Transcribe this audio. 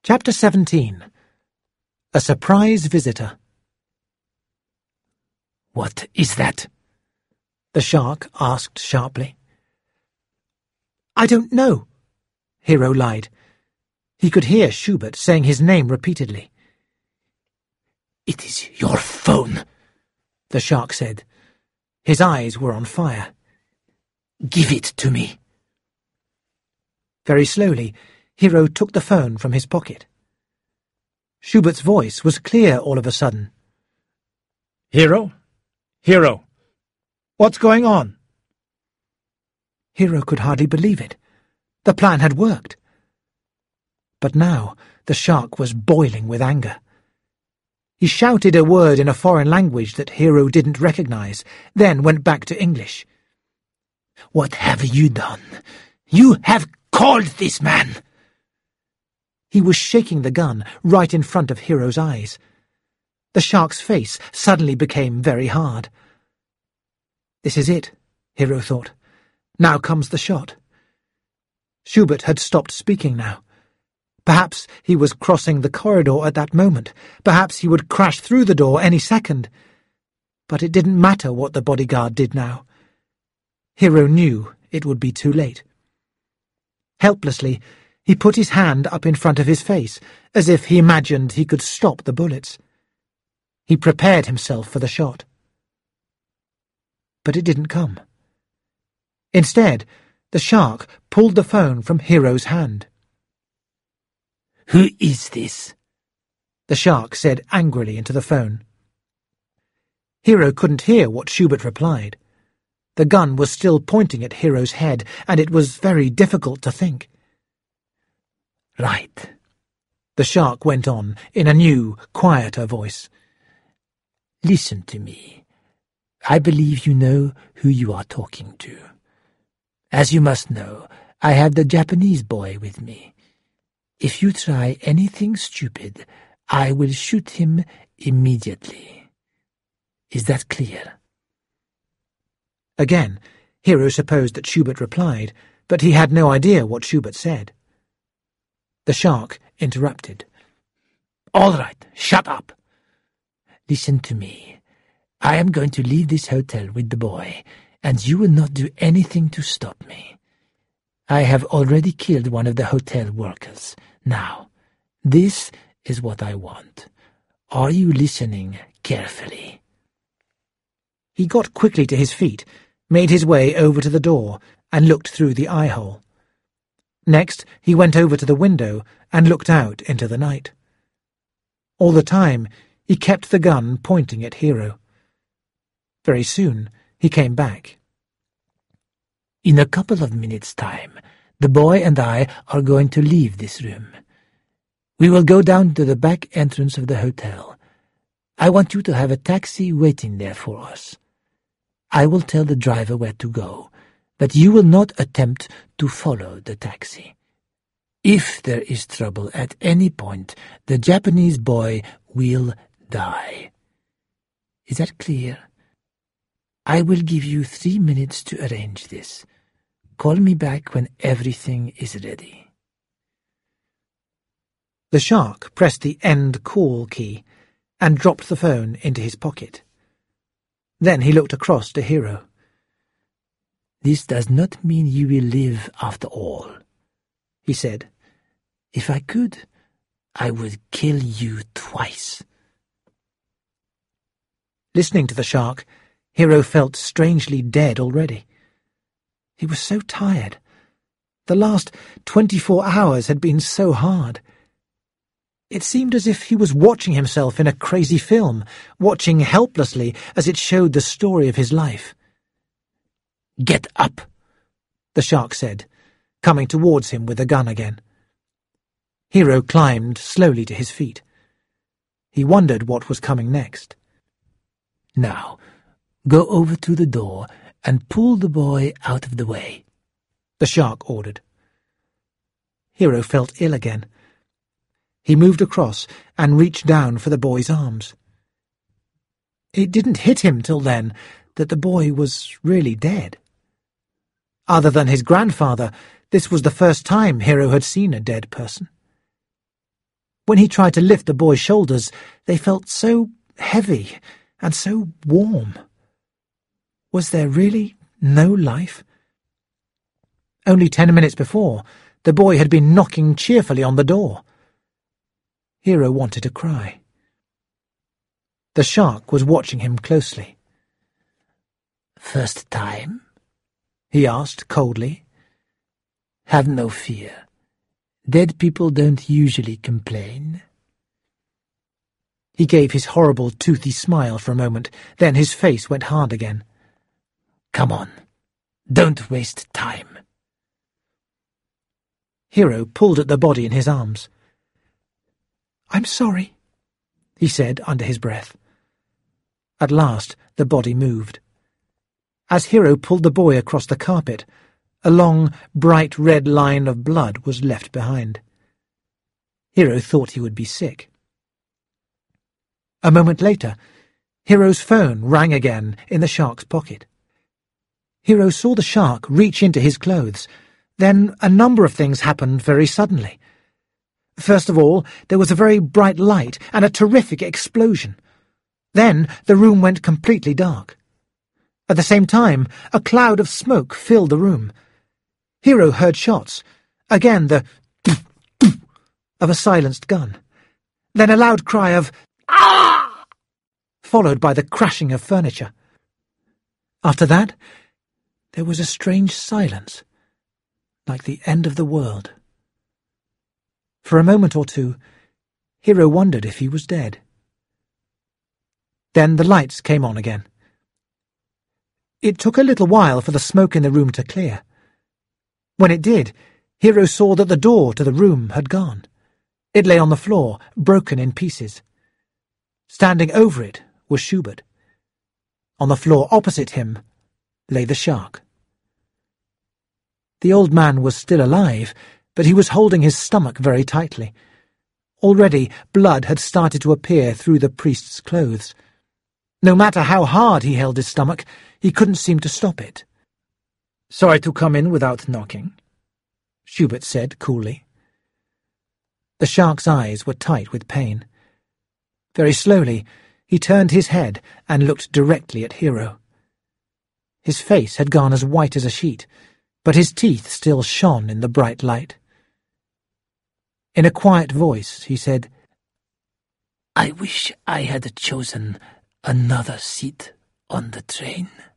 Chapter 17. A Surprise Visitor. "What is that?" the shark asked sharply. "I don't know," Hero lied. He could hear Schubert saying his name repeatedly. "It is your phone," the shark said. His eyes were on fire. "Give it to me." Very slowly, Hero took the phone from his pocket. Schubert's voice was clear all of a sudden. "Hero? Hero, what's going on?" Hero could hardly believe it. The plan had worked. But now the shark was boiling with anger. He shouted a word in a foreign language that Hero didn't recognize, then went back to English. "What have you done? You have called this man!" He was shaking the gun right in front of Hero's eyes. The shark's face suddenly became very hard. This is it, Hero thought. Now comes the shot. Schubert had stopped speaking now. Perhaps he was crossing the corridor at that moment. Perhaps he would crash through the door any second. But it didn't matter what the bodyguard did now. Hero knew it would be too late. Helplessly, he put his hand up in front of his face, as if he imagined he could stop the bullets. He prepared himself for the shot. But it didn't come. Instead, the shark pulled the phone from Hero's hand. "Who is this?" the shark said angrily into the phone. Hero couldn't hear what Schubert replied. The gun was still pointing at Hero's head, and it was very difficult to think. "Right," the shark went on in a new, quieter voice. "Listen to me. I believe you know who you are talking to. As you must know, I have the Japanese boy with me. If you try anything stupid, I will shoot him immediately. Is that clear?" Again, Hero supposed that Schubert replied, but he had no idea what Schubert said. The shark interrupted. "All right, shut up. Listen to me. I am going to leave this hotel with the boy, and you will not do anything to stop me. I have already killed one of the hotel workers. Now, this is what I want. Are you listening carefully?" He got quickly to his feet, made his way over to the door, and looked through the eye-hole. Next, he went over to the window and looked out into the night. All the time, he kept the gun pointing at Hero. Very soon, he came back. "In a couple of minutes' time, the boy and I are going to leave this room. We will go down to the back entrance of the hotel. I want you to have a taxi waiting there for us. I will tell the driver where to go, but you will not attempt to follow the taxi. If there is trouble at any point, the Japanese boy will die. Is that clear? I will give you 3 minutes to arrange this. Call me back when everything is ready." The shark pressed the end call key and dropped the phone into his pocket. Then he looked across to Hero. "This does not mean you will live after all," he said. "If I could, I would kill you twice." Listening to the shark, Hero felt strangely dead already. He was so tired. The last 24 hours had been so hard. It seemed as if he was watching himself in a crazy film, watching helplessly as it showed the story of his life. "Get up," the shark said, coming towards him with the gun again. Hero climbed slowly to his feet. He wondered what was coming next. "Now, go over to the door and pull the boy out of the way," the shark ordered. Hero felt ill again. He moved across and reached down for the boy's arms. It didn't hit him till then that the boy was really dead. Other than his grandfather, this was the first time Hero had seen a dead person. When he tried to lift the boy's shoulders, they felt so heavy and so warm. Was there really no life? Only 10 minutes before, the boy had been knocking cheerfully on the door. Hero wanted to cry. The shark was watching him closely. "First time?" he asked coldly. "Have no fear. Dead people don't usually complain." He gave his horrible toothy smile for a moment, then his face went hard again. "Come on. Don't waste time." Hero pulled at the body in his arms. "I'm sorry," he said under his breath. At last the body moved. As Hero pulled the boy across the carpet, a long, bright red line of blood was left behind. Hero thought he would be sick. A moment later, Hero's phone rang again in the shark's pocket. Hero saw the shark reach into his clothes. Then a number of things happened very suddenly. First of all, there was a very bright light and a terrific explosion. Then the room went completely dark. At the same time, a cloud of smoke filled the room. Hero heard shots. Again the of a silenced gun. Then a loud cry of "Ah!" followed by the crashing of furniture. After that, there was a strange silence, like the end of the world. For a moment or two, Hero wondered if he was dead. Then the lights came on again. It took a little while for the smoke in the room to clear. When it did, Hero saw that the door to the room had gone. It lay on the floor, broken in pieces. Standing over it was Schubert. On the floor opposite him lay the shark. The old man was still alive, but he was holding his stomach very tightly. Already blood had started to appear through the priest's clothes. No matter how hard he held his stomach, he couldn't seem to stop it. "Sorry to come in without knocking," Schubert said coolly. The shark's eyes were tight with pain. Very slowly, he turned his head and looked directly at Hero. His face had gone as white as a sheet, but his teeth still shone in the bright light. In a quiet voice, he said, "I wish I had chosen another seat on the train."